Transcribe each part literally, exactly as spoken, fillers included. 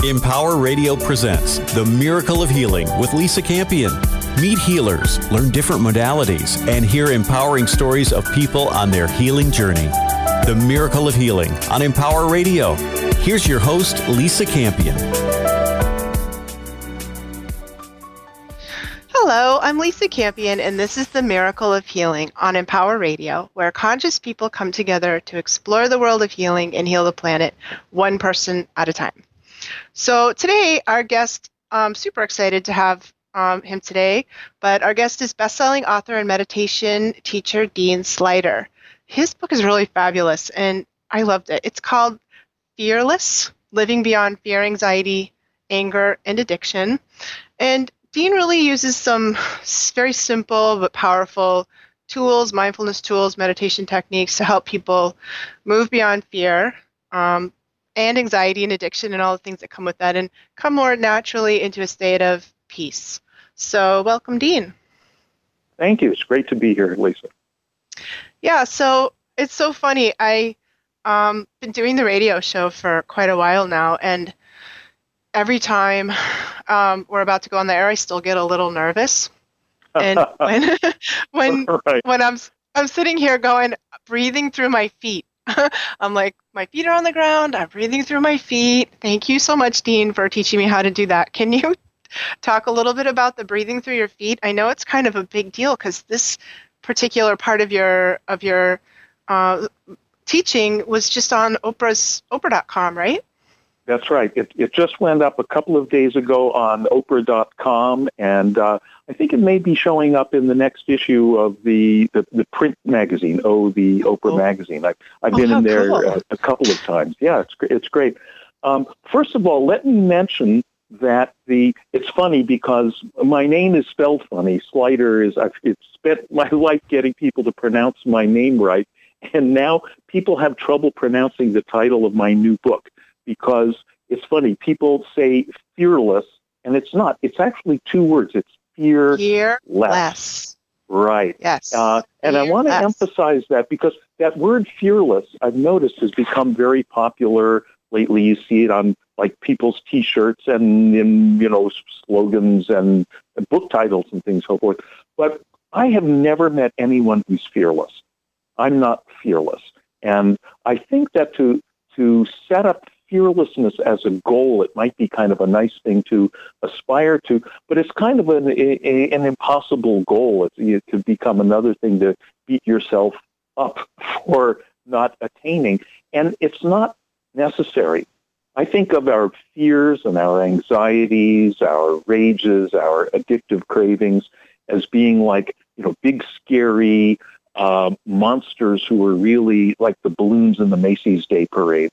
Empower Radio presents The Miracle of Healing with Lisa Campion. Meet healers, learn different modalities, and hear empowering stories of people on their healing journey. The Miracle of Healing on Empower Radio. Here's your host, Lisa Campion. Hello, I'm Lisa Campion, and this is The Miracle of Healing on Empower Radio, where conscious people come together to explore the world of healing and heal the planet one person at a time. So today, our guest, I'm super excited to have um, him today, but our guest is best-selling author and meditation teacher, Dean Sluyter. His book is really fabulous, and I loved it. It's called Fearless, Living Beyond Fear, Anxiety, Anger, and Addiction. And Dean really uses some very simple but powerful tools, mindfulness tools, meditation techniques to help people move beyond fear, um, and anxiety and addiction and all the things that come with that, and come more naturally into a state of peace. So welcome, Dean. Thank you. It's great to be here, Lisa. Yeah, so it's so funny. I um been doing the radio show for quite a while now, and every time um, we're about to go on the air, I still get a little nervous. And when when right. when I'm I'm sitting here going, breathing through my feet. I'm like, my feet are on the ground. I'm breathing through my feet. Thank you so much, Dean, for teaching me how to do that. Can you talk a little bit about the breathing through your feet? I know it's kind of a big deal because this particular part of your of your uh, teaching was just on Oprah's Oprah dot com, right? That's right. It it just went up a couple of days ago on Oprah dot com, and uh, I think it may be showing up in the next issue of the, the, the print magazine, oh, the Oprah oh. magazine. I've, I've oh, been in there cool. a, a couple of times. Yeah, it's it's great. Um, first of all, let me mention that the it's funny because my name is spelled funny. Sluyter is, I've it's spent my life getting people to pronounce my name right, and now people have trouble pronouncing the title of my new book. Because it's funny, people say fearless, and it's not. It's actually two words. It's fearless. Fearless. Right. Yes. Uh, and fearless. I want to emphasize that because that word fearless, I've noticed, has become very popular lately. You see it on like people's T-shirts and in, you know, slogans and book titles and things so forth. But I have never met anyone who's fearless. I'm not fearless. And I think that to to set up fearlessness as a goal, it might be kind of a nice thing to aspire to, but it's kind of an, a, an impossible goal. It's, it could become another thing to beat yourself up for not attaining, and it's not necessary. I think of our fears and our anxieties, our rages, our addictive cravings as being like, you know, big, scary uh, monsters who are really like the balloons in the Macy's Day Parade.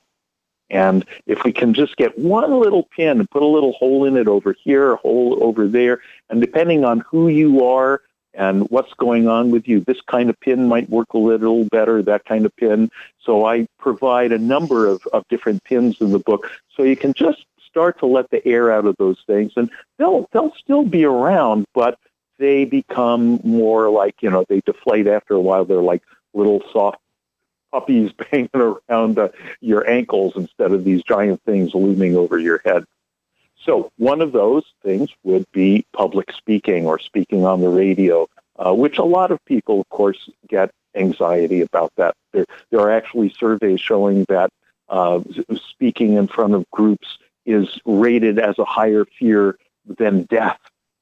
And if we can just get one little pin and put a little hole in it over here, a hole over there, and depending on who you are and what's going on with you, this kind of pin might work a little better, that kind of pin. So I provide a number of, of different pins in the book so you can just start to let the air out of those things. And they'll they'll still be around, but they become more like, you know, they deflate after a while. They're like little soft puppies banging around uh, your ankles instead of these giant things looming over your head. So one of those things would be public speaking or speaking on the radio, uh, which a lot of people, of course, get anxiety about that. There, there are actually surveys showing that uh, speaking in front of groups is rated as a higher fear than death.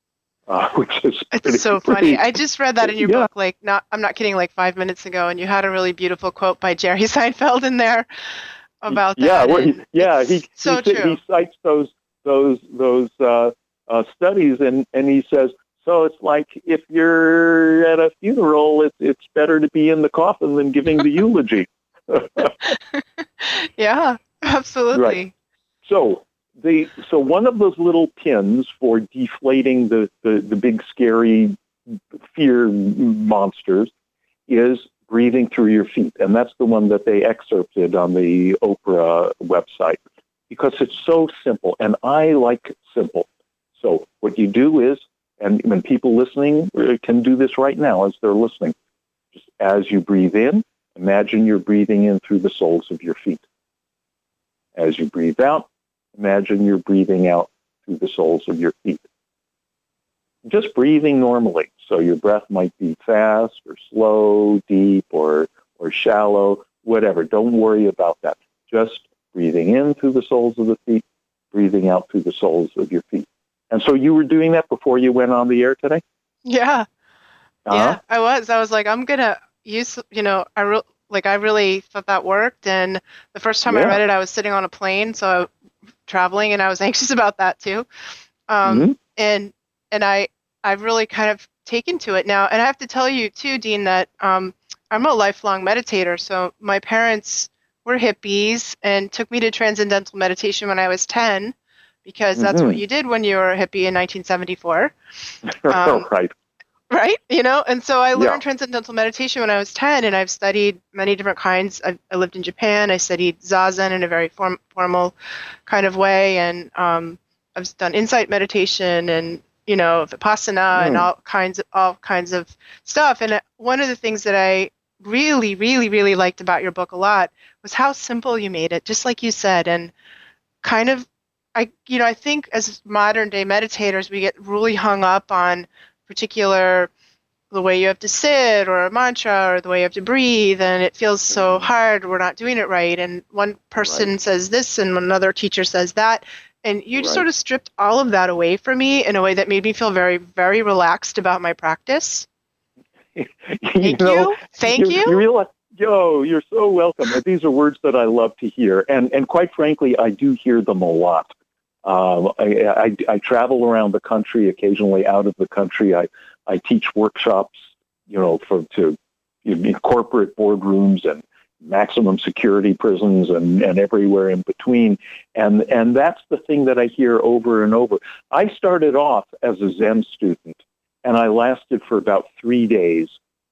Uh, which is it's pretty, so pretty, funny. I just read that in your yeah. book, like not I'm not kidding, like five minutes ago, and you had a really beautiful quote by Jerry Seinfeld in there about that. Yeah, well, he, yeah, he so he, true. he cites those those those uh, uh, studies, and, and he says, so it's like if you're at a funeral, it's it's better to be in the coffin than giving the eulogy. Yeah, absolutely. Right. So. The, so one of those little pins for deflating the, the, the big scary fear monsters is breathing through your feet. And that's the one that they excerpted on the Oprah website because it's so simple. And I like simple. So what you do is, and when people listening can do this right now as they're listening, just as you breathe in, imagine you're breathing in through the soles of your feet. As you breathe out, imagine you're breathing out through the soles of your feet. Just breathing normally. So your breath might be fast or slow, deep or, or shallow, whatever. Don't worry about that. Just breathing in through the soles of the feet, breathing out through the soles of your feet. And so you were doing that before you went on the air today? Yeah. Uh-huh. Yeah, I was. I was like, I'm going to use, you know, I re- like I really thought that worked. And the first time Yeah. I read it, I was sitting on a plane, so I was traveling, and I was anxious about that too. Um, Mm-hmm. And and I I've really kind of taken to it now. And I have to tell you too, Dean, that um, I'm a lifelong meditator. So my parents were hippies and took me to transcendental meditation when I was ten, because that's what Mm-hmm. you did when you were a hippie in nineteen seventy-four. Um, Right. right? You know, and so I learned Yeah. transcendental meditation when I was ten, and I've studied many different kinds. I, I lived in Japan. I studied Zazen in a very form, formal kind of way, and um, I've done insight meditation and, you know, Vipassana and Mm. all kinds of all kinds of stuff. And uh, one of the things that I really, really, really liked about your book a lot was how simple you made it, just like you said, and kind of, I, you know, I think as modern day meditators, we get really hung up on particular the way you have to sit or a mantra or the way you have to breathe, and it feels so hard, we're not doing it right, and one person Right. says this and another teacher says that, and you just Right. sort of stripped all of that away from me in a way that made me feel very, very relaxed about my practice. you Thank know, you. Thank you, you. you realize, yo, you're so welcome. And these are words that I love to hear. And and quite frankly, I do hear them a lot. Um, I, I, I travel around the country, occasionally out of the country. I, I teach workshops, you know, for to in corporate boardrooms and maximum security prisons and, and everywhere in between. And and that's the thing that I hear over and over. I started off as a Zen student, and I lasted for about three days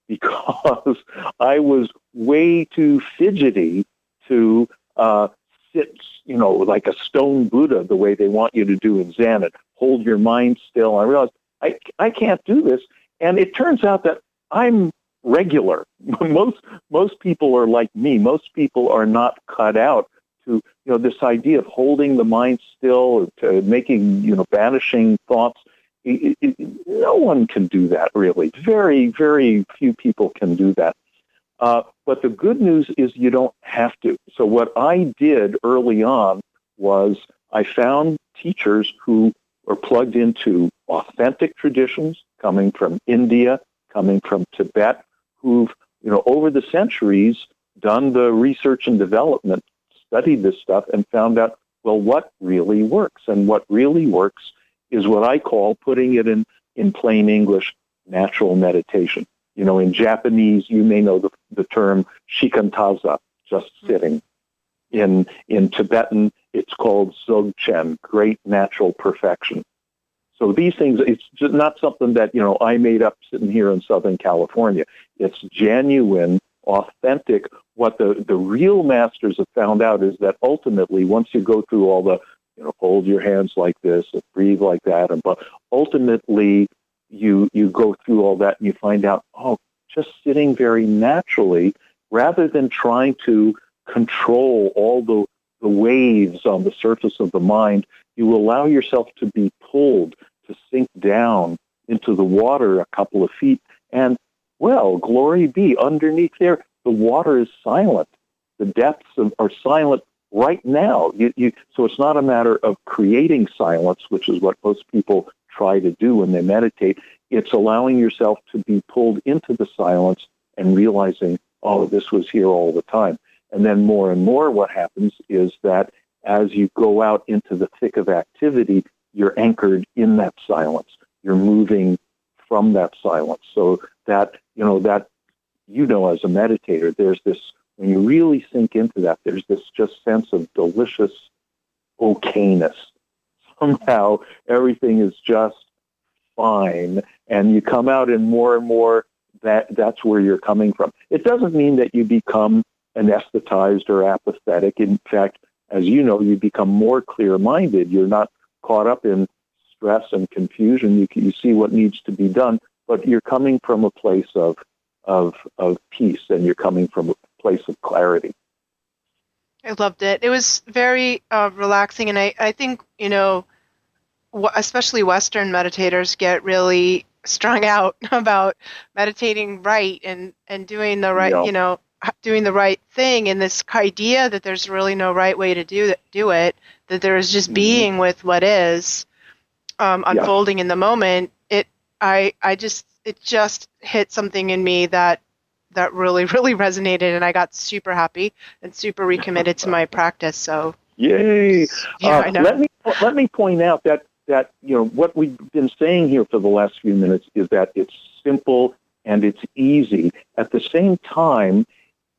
because I was way too fidgety to uh, sit, you know, like a stone Buddha, the way they want you to do in Zen, and hold your mind still. I realized I, I can't do this. And it turns out that I'm regular. Most most people are like me. Most people are not cut out to, you know, this idea of holding the mind still, to making, you know, banishing thoughts. It, it, it, no one can do that, really. Very, very few people can do that. Uh, but the good news is you don't have to. So what I did early on was I found teachers who were plugged into authentic traditions coming from India, coming from Tibet, who've, you know, over the centuries done the research and development, studied this stuff, and found out, well, what really works? And what really works is what I call, putting it in, in plain English, natural meditation. You know, in Japanese, you may know the, the term shikantaza, just sitting. In in Tibetan, it's called dzogchen, great natural perfection. So these things, it's just not something that, you know, I made up sitting here in Southern California. It's genuine, authentic. What the, the real masters have found out is that ultimately, once you go through all the, you know, hold your hands like this, and breathe like that, and but ultimately, you you go through all that and you find out, oh, just sitting very naturally, rather than trying to control all the, the waves on the surface of the mind, you allow yourself to be pulled, to sink down into the water a couple of feet. And, well, glory be, underneath there, the water is silent. The depths of, are silent right now. You, you, so it's not a matter of creating silence, which is what most people try to do when they meditate. It's allowing yourself to be pulled into the silence and realizing, oh, this was here all the time. And then more and more what happens is that as you go out into the thick of activity, you're anchored in that silence. You're moving from that silence. So that, you know, that, you know, as a meditator, there's this, when you really sink into that, there's this just sense of delicious okayness. Somehow everything is just fine. And you come out and more and more that that's where you're coming from. It doesn't mean that you become anesthetized or apathetic. In fact, as you know, you become more clear-minded. You're not caught up in stress and confusion. You, you see what needs to be done, but you're coming from a place of, of, of peace, and you're coming from a place of clarity. I loved it. It was very uh, relaxing, and I, I think, you know, w- especially Western meditators get really strung out about meditating right and, and doing the right, Yeah. you know, h- doing the right thing, and this idea that there's really no right way to do th- do it, that there is just Mhm. being with what is um, Yeah. unfolding in the moment. It, I, I just, it just hit something in me that that really, really resonated, and I got super happy and super recommitted to my practice. So, Yay! yeah, Uh, I know. let me let me point out that that you know what we've been saying here for the last few minutes is that it's simple and it's easy. At the same time,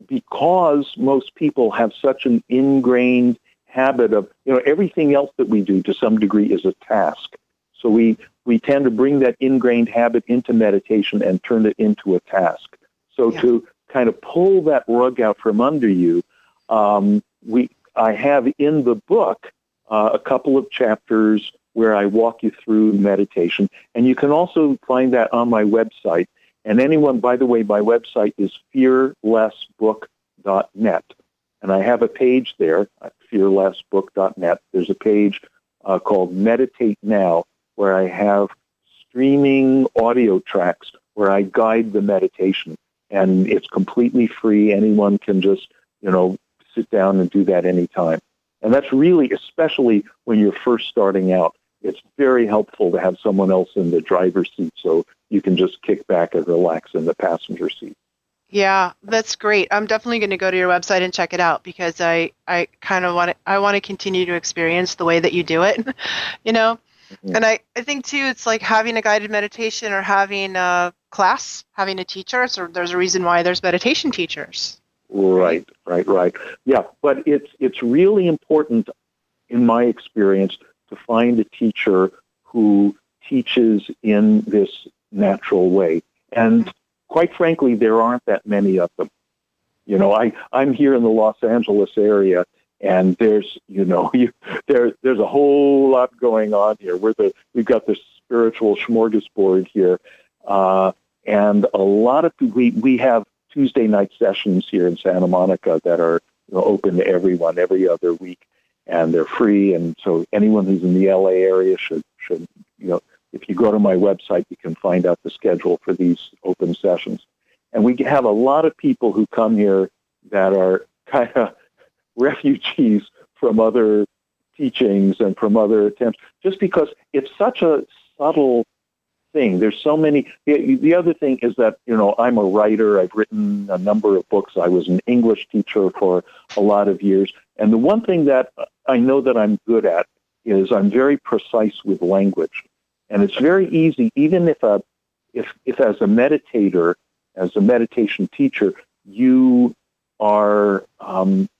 because most people have such an ingrained habit of, you know, everything else that we do to some degree is a task. So we we tend to bring that ingrained habit into meditation and turn it into a task. So Yeah. to kind of pull that rug out from under you, um, we I have in the book uh, a couple of chapters where I walk you through meditation, and you can also find that on my website. And anyone, by the way, my website is fear less book dot net, and I have a page there, fear less book dot net. There's a page uh, called Meditate Now, where I have streaming audio tracks where I guide the meditation. And it's completely free. Anyone can just, you know, sit down and do that anytime. And that's really, especially when you're first starting out, it's very helpful to have someone else in the driver's seat so you can just kick back and relax in the passenger seat. Yeah, that's great. I'm definitely going to go to your website and check it out, because I, I kind of want to, I want to continue to experience the way that you do it, you know? Mhm. And I, I think too, it's like having a guided meditation or having a class, having a teacher. So there's a reason why there's meditation teachers. Right, right, right. Yeah, but it's it's really important, in my experience, to find a teacher who teaches in this natural way. And quite frankly, there aren't that many of them. You know, I, I'm here in the Los Angeles area, and there's, you know, you, there there's a whole lot going on here. We're the we've got this spiritual smorgasbord here, uh, and a lot of we we have Tuesday night sessions here in Santa Monica that are, you know, open to everyone every other week, and they're free. And so anyone who's in the L A area should should you know, if you go to my website, you can find out the schedule for these open sessions. And we have a lot of people who come here that are kind of refugees from other teachings and from other attempts, just because it's such a subtle thing. There's so many. The, the other thing is that, you know, I'm a writer. I've written a number of books. I was an English teacher for a lot of years. And the one thing that I know that I'm good at is I'm very precise with language. And it's very easy, even if a, if, if as a meditator, as a meditation teacher, you are, um,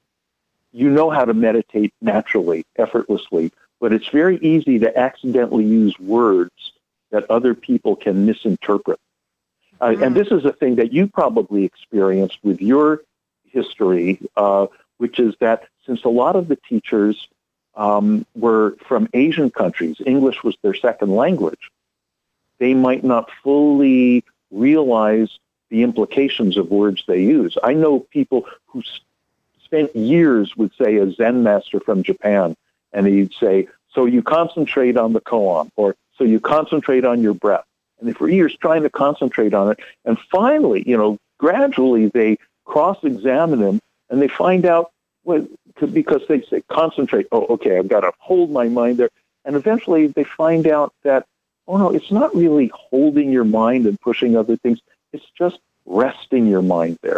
you know how to meditate naturally, effortlessly, but it's very easy to accidentally use words that other people can misinterpret. Uh, mm-hmm. And this is a thing that you probably experienced with your history, uh, which is that since a lot of the teachers um, were from Asian countries, English was their second language, they might not fully realize the implications of words they use. I know people who spent years with, say, a Zen master from Japan, and he'd say, so you concentrate on the koan, or so you concentrate on your breath. And they for years trying to concentrate on it. And finally, you know, gradually they cross-examine him, and they find out, well, because they say, concentrate, oh, okay, I've got to hold my mind there. And eventually they find out that, oh, no, it's not really holding your mind and pushing other things. It's just resting your mind there.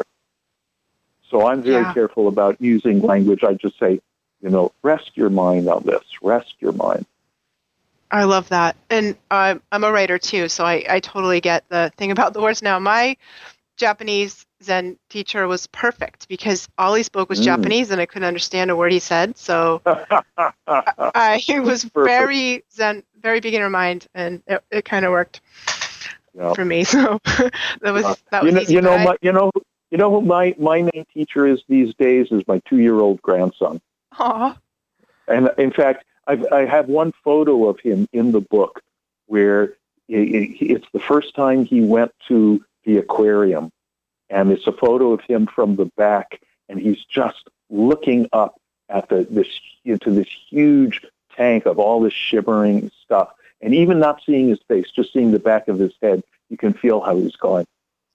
So I'm very Yeah. careful about using language. I just say, you know, rest your mind on this. Rest your mind. I love that. And uh, I'm a writer too, so I, I totally get the thing about the words. Now, my Japanese Zen teacher was perfect because all he spoke was Mm. Japanese and I couldn't understand a word he said. So I, I was very Zen, very beginner mind, and it, it kind of worked Yeah. for me. So that was that was you know, easy. you know, but I- my, you know, you know who my, my main teacher is these days is my two-year-old grandson. Aw. And in fact, I've, I have one photo of him in the book where it, it's the first time he went to the aquarium. And it's a photo of him from the back, and he's just looking up at the this into this huge tank of all this shimmering stuff, and even not seeing his face, just seeing the back of his head, you can feel how he's going,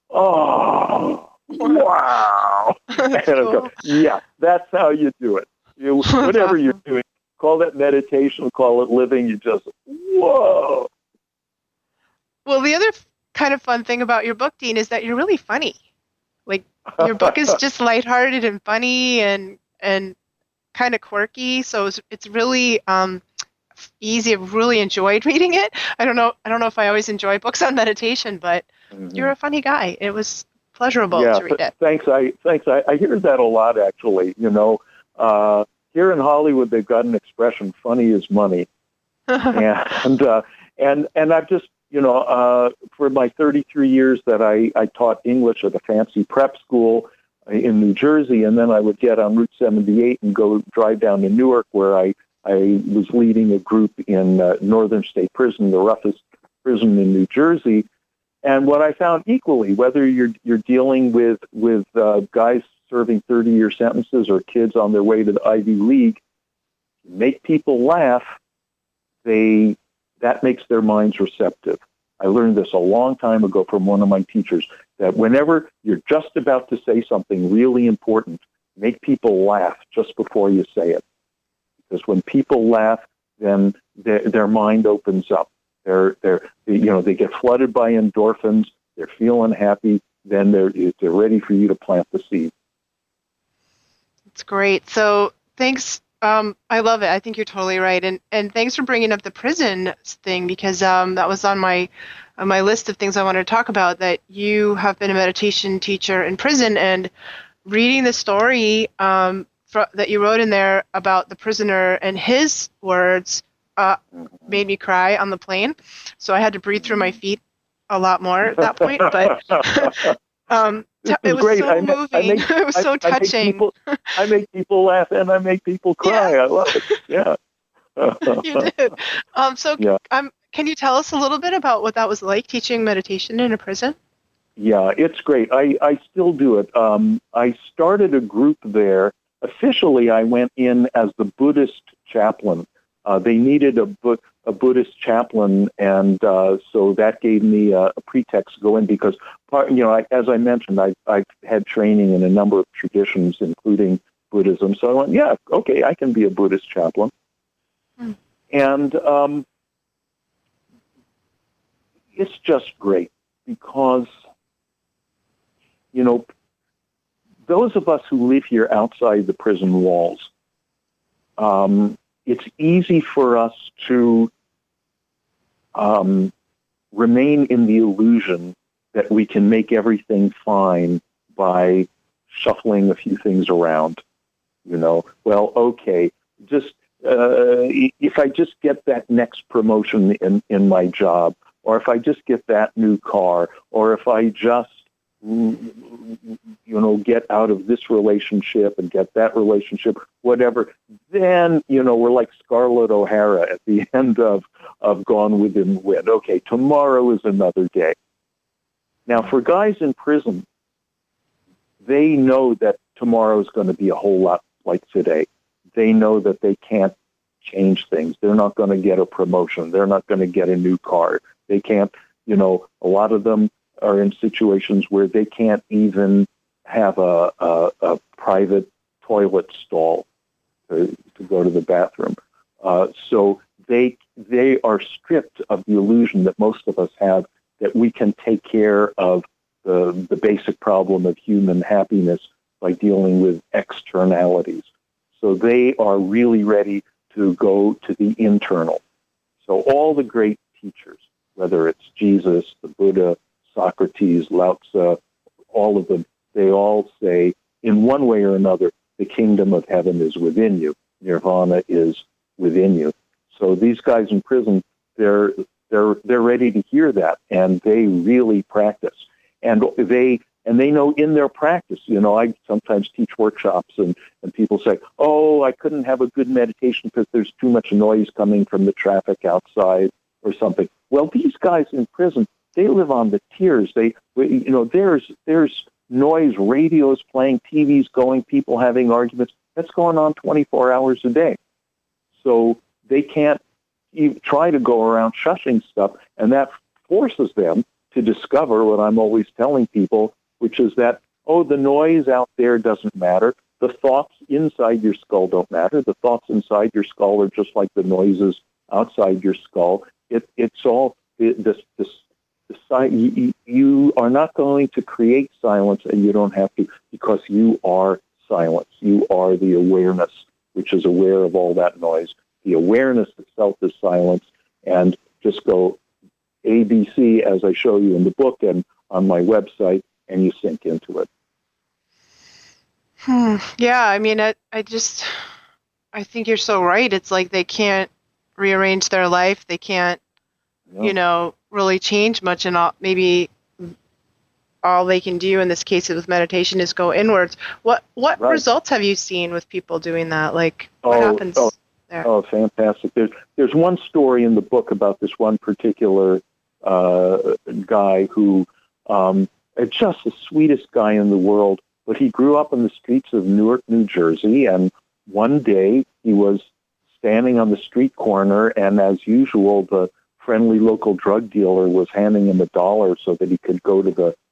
oh, wow. And I go, yeah, that's how you do it. You, whatever awesome. You're doing, call that meditation, call it living, you just, whoa. Well, the other kind of fun thing about your book, Dean, is that you're really funny. Like, your book is just lighthearted and funny and and kind of quirky, so it's, it's really um, easy. I've really enjoyed reading it. I don't know. I don't know if I always enjoy books on meditation, but mm-hmm. you're a funny guy. It was pleasurable yeah, to read it. Thanks. I thanks. I, I hear that a lot, actually. You know, uh, here in Hollywood, they've got an expression: "Funny is money," and uh, and and I've just you know uh, for my thirty-three years that I, I taught English at a fancy prep school in New Jersey, and then I would get on Route seventy-eight and go drive down to Newark, where I, I was leading a group in uh, Northern State Prison, the roughest prison in New Jersey. And what I found equally, whether you're you're dealing with with uh, guys serving thirty-year sentences or kids on their way to the Ivy League, make people laugh, they that makes their minds receptive. I learned this a long time ago from one of my teachers, that whenever you're just about to say something really important, make people laugh just before you say it. Because when people laugh, then their, their mind opens up. They're, they're, you know, they get flooded by endorphins. They're feeling happy. Then they're, they're ready for you to plant the seed. That's great. So thanks. Um, I love it. I think you're totally right. And and thanks for bringing up the prison thing, because um, that was on my on my list of things I wanted to talk about, that you have been a meditation teacher in prison, and reading the story um, fr- that you wrote in there about the prisoner and his words uh, made me cry on the plane. So I had to breathe through my feet a lot more at that point. But um, t- it was great. so I moving. Make, make, it was I, so I touching. Make people, I make people laugh and I make people cry. Yeah. I love it. Yeah. You did. Um, so yeah. um, can you tell us a little bit about what that was like, teaching meditation in a prison? Yeah, it's great. I, I still do it. Um, I started a group there. Officially, I went in as the Buddhist chaplain. Uh, they needed a, Bu- a Buddhist chaplain, and uh, so that gave me a, a pretext to go in, because, part, you know, I, as I mentioned, I, I've had training in a number of traditions, including Buddhism. So I went, yeah, okay, I can be a Buddhist chaplain. Hmm. And um, it's just great because, you know, those of us who live here outside the prison walls, um, it's easy for us to um, remain in the illusion that we can make everything fine by shuffling a few things around. You know, well, okay, just uh, if I just get that next promotion in, in my job, or if I just get that new car, or if I just, you know, get out of this relationship and get that relationship, whatever, then, you know, we're like Scarlett O'Hara at the end of, of Gone with the Wind. Okay, tomorrow is another day. Now, for guys in prison, they know that tomorrow is going to be a whole lot like today. They know that they can't change things. They're not going to get a promotion. They're not going to get a new car. They can't, you know, a lot of them are in situations where they can't even have a, a, a private toilet stall to, to go to the bathroom. Uh, so they they are stripped of the illusion that most of us have, that we can take care of the, the basic problem of human happiness by dealing with externalities. So they are really ready to go to the internal. So all the great teachers, whether it's Jesus, the Buddha, Socrates, Lao Tzu, all of them, they all say, in one way or another, the kingdom of heaven is within you. Nirvana is within you. So these guys in prison, they're they're they're ready to hear that, and they really practice. And they and they know in their practice, you know, I sometimes teach workshops, and, and people say, oh, I couldn't have a good meditation because there's too much noise coming from the traffic outside or something. Well, these guys in prison, they live on the tiers. They, you know, there's there's noise, radios playing, T Vs going, people having arguments. That's going on twenty-four hours a day. So they can't even try to go around shushing stuff, and that forces them to discover what I'm always telling people, which is that, oh, the noise out there doesn't matter. The thoughts inside your skull don't matter. The thoughts inside your skull are just like the noises outside your skull. It, it's all this. this You, you are not going to create silence, and you don't have to, because you are silence. You are the awareness, which is aware of all that noise. The awareness itself is silence, and just go A B C as I show you in the book and on my website, and you sink into it. Hmm. Yeah, I mean, I, I just, I think you're so right. It's like they can't rearrange their life. They can't, Yeah. you know, really change much, and all, maybe all they can do in this case with meditation is go inwards. What what Right. results have you seen with people doing that? Like, what Oh, happens oh, there? Oh, fantastic. There's, there's one story in the book about this one particular uh, guy who um, is just the sweetest guy in the world, but he grew up in the streets of Newark, New Jersey, and one day he was standing on the street corner, and as usual, the friendly local drug dealer was handing him a dollar so that he could go to the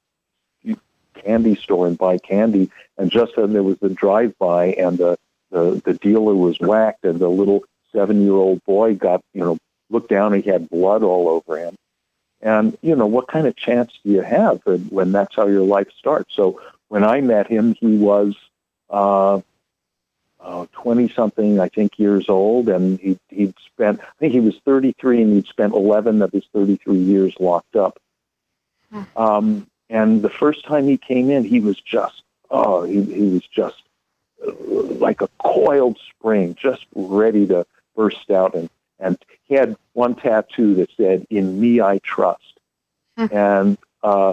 candy store and buy candy. And just then there was the drive-by, and the, the, the dealer was whacked, and the little seven-year-old boy got, you know, looked down, and he had blood all over him. And, you know, what kind of chance do you have when that's how your life starts? So when I met him, he was uh, twenty-something, I think, years old, and he, he'd spent, I think he was thirty-three, and he'd spent eleven of his thirty-three years locked up. Hmm. Um, and the first time he came in, he was just, oh, he, he was just uh, like a coiled spring, just ready to burst out. And, and he had one tattoo that said, "In me I trust." Hmm. And uh,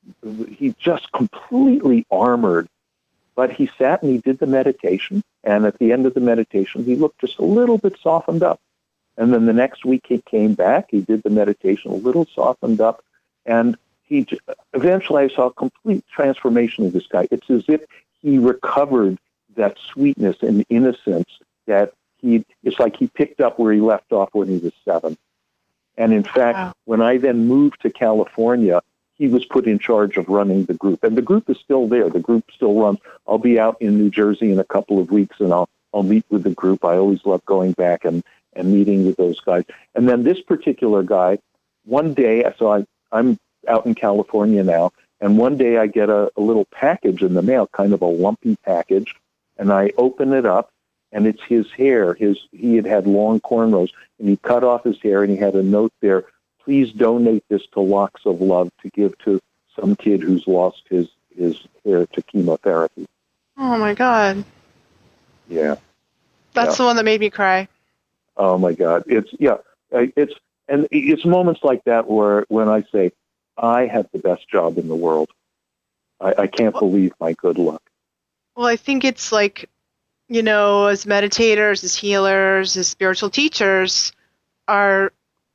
he just completely armored. But he sat and he did the meditation, and at the end of the meditation, he looked just a little bit softened up. And then the next week he came back, he did the meditation a little softened up, and he eventually I saw a complete transformation of this guy. It's as if he recovered that sweetness and innocence that he, it's like he picked up where he left off when he was seven. And in fact, wow. when I then moved to California, he was put in charge of running the group. And the group is still there. The group still runs. I'll be out in New Jersey in a couple of weeks, and I'll I'll meet with the group. I always love going back and, and meeting with those guys. And then this particular guy, one day, so I, I'm out in California now, and one day I get a, a little package in the mail, kind of a lumpy package, and I open it up, and it's his hair. His He had had long cornrows, and he cut off his hair, and he had a note there: "Please donate this to Locks of Love to give to some kid who's lost his, his hair to chemotherapy." Oh, my God. Yeah. That's yeah. the one that made me cry. Oh, my God. It's, yeah, it's, and it's moments like that where, when I say, I have the best job in the world. I, I can't well, believe my good luck. Well, I think it's like, you know, as meditators, as healers, as spiritual teachers, our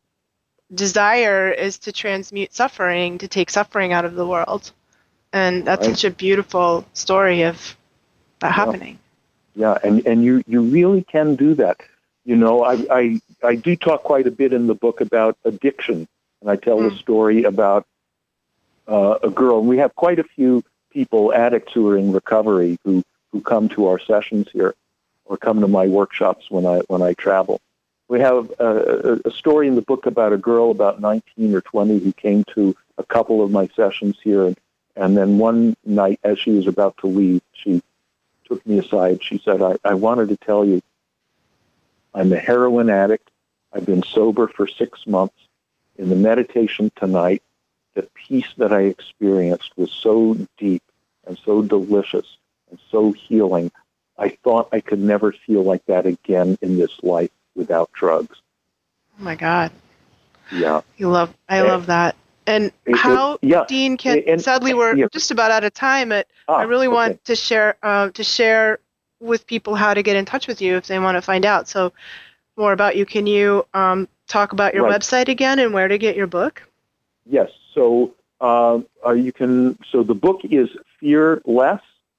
desire is to transmute suffering, to take suffering out of the world. And that's right. Such a beautiful story of that yeah. happening. Yeah, and, and you, you really can do that. You know, I, I I do talk quite a bit in the book about addiction, and I tell mm. a story about uh, a girl. And we have quite a few people, addicts who are in recovery, who, who come to our sessions here or come to my workshops when I when I travel. We have a, a story in the book about a girl about nineteen or twenty who came to a couple of my sessions here, and, and then one night as she was about to leave, she took me aside. She said, I, I wanted to tell you, I'm a heroin addict. I've been sober for six months. In the meditation tonight, the peace that I experienced was so deep and so delicious and so healing. I thought I could never feel like that again in this life without drugs. Oh my God. Yeah. You love, I and, love that. And it, how, it, yeah. Dean, can, and, sadly we're yeah. just about out of time, but ah, I really want okay. to share, uh, to share with people how to get in touch with you if they want to find out. So more about you. Can you um, talk about your right. website again and where to get your book? Yes. So uh, uh, you can, so the book is Fear Less,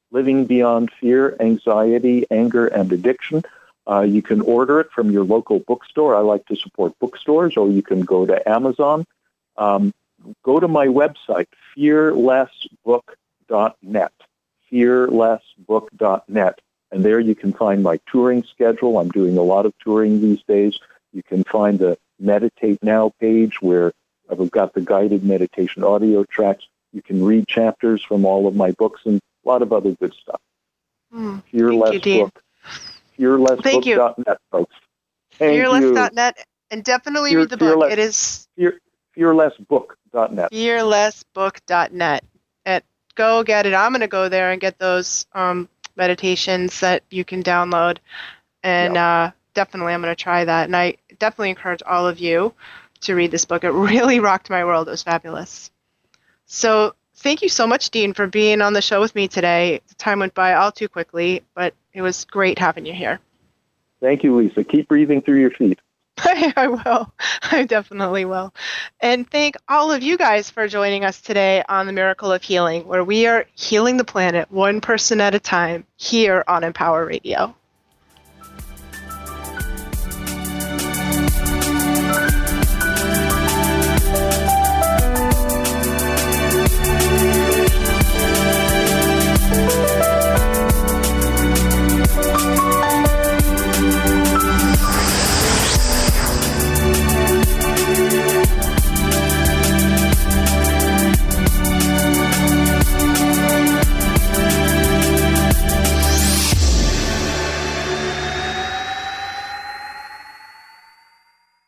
Living Beyond Fear, Anxiety, Anger, and Addiction. Uh, you can order it from your local bookstore. I like to support bookstores, or you can go to Amazon. Um, go to my website, fearless book dot net, fearless book dot net, and there you can find my touring schedule. I'm doing a lot of touring these days. You can find the Meditate Now page where I've got the guided meditation audio tracks. You can read chapters from all of my books and a lot of other good stuff. Mm, Fearless thank you, Dean. Book. fearless book dot net, folks. fearless dot net, and definitely Fear, read the book. Fearless, it is fear, fearless book dot net. fearless book dot net. And go get it. I'm going to go there and get those um, meditations that you can download. And yep. uh, definitely I'm going to try that. And I definitely encourage all of you to read this book. It really rocked my world. It was fabulous. So thank you so much, Dean, for being on the show with me today. The time went by all too quickly, but it was great having you here. Thank you, Lisa. Keep breathing through your feet. I will. I definitely will. And thank all of you guys for joining us today on The Miracle of Healing, where we are healing the planet one person at a time here on Empower Radio.